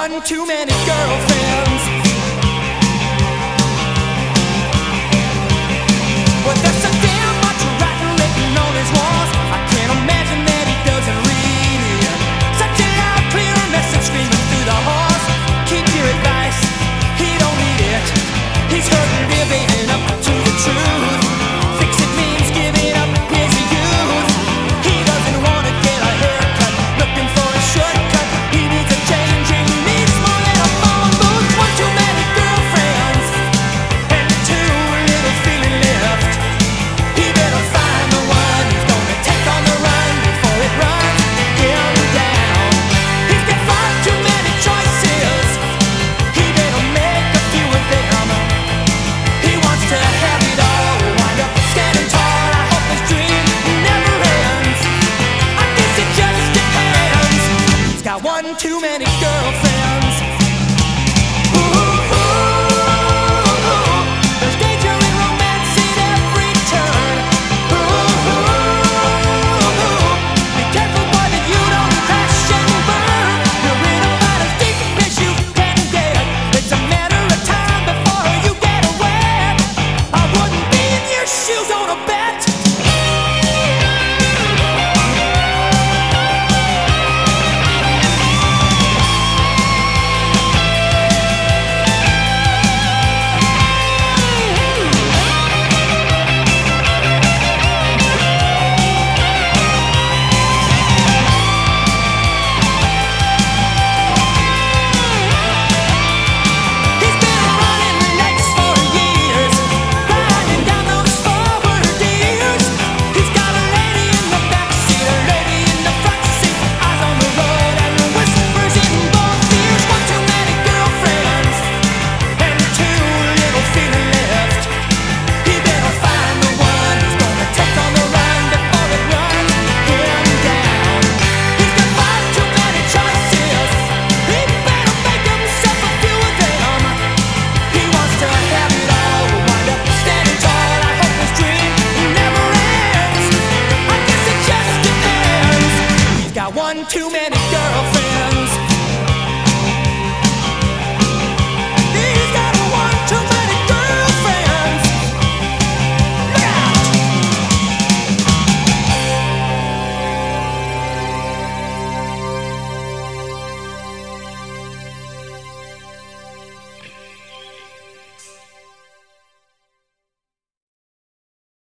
one too many girlfriends. But there's so damn much writing written on his walls. I can't imagine that he doesn't read it. Such a loud, clear message screaming through the halls. Keep your advice, he don't need it. He's hurting, living up to the truth. Fix it means giving up his youth. He doesn't want to get a haircut, looking for a shortcut. He needs a change, he needs more than a phone booth. One too many girlfriends and too little feeling left. He better find the one who's gonna take on the run before it runs him down. He's got far too many choices. He better make a few of them. He wants to have it all, wind up standing tall. I hope his dream never ends. I guess it just depends. He's got one too many girlfriends. There's danger in romance in every turn. Be careful, boy, that you don't crash and burn. You're in about as deep as you can get. It's a matter of time before you get away. I wouldn't be in your shoes on a bet. He's been running nights for years, riding down those forward years. He's got a lady in the backseat, a lady in the front seat, eyes on the road and whispers in both ears. One too many girlfriends and too little feeling left. He better find the one who's gonna take on the run before it runs him down. He's got far too many choices. He better make himself a few of them. He wants to have it all, wind up standing tall. I hope his dream never ends. I guess it just depends. He's got one too many girlfriends.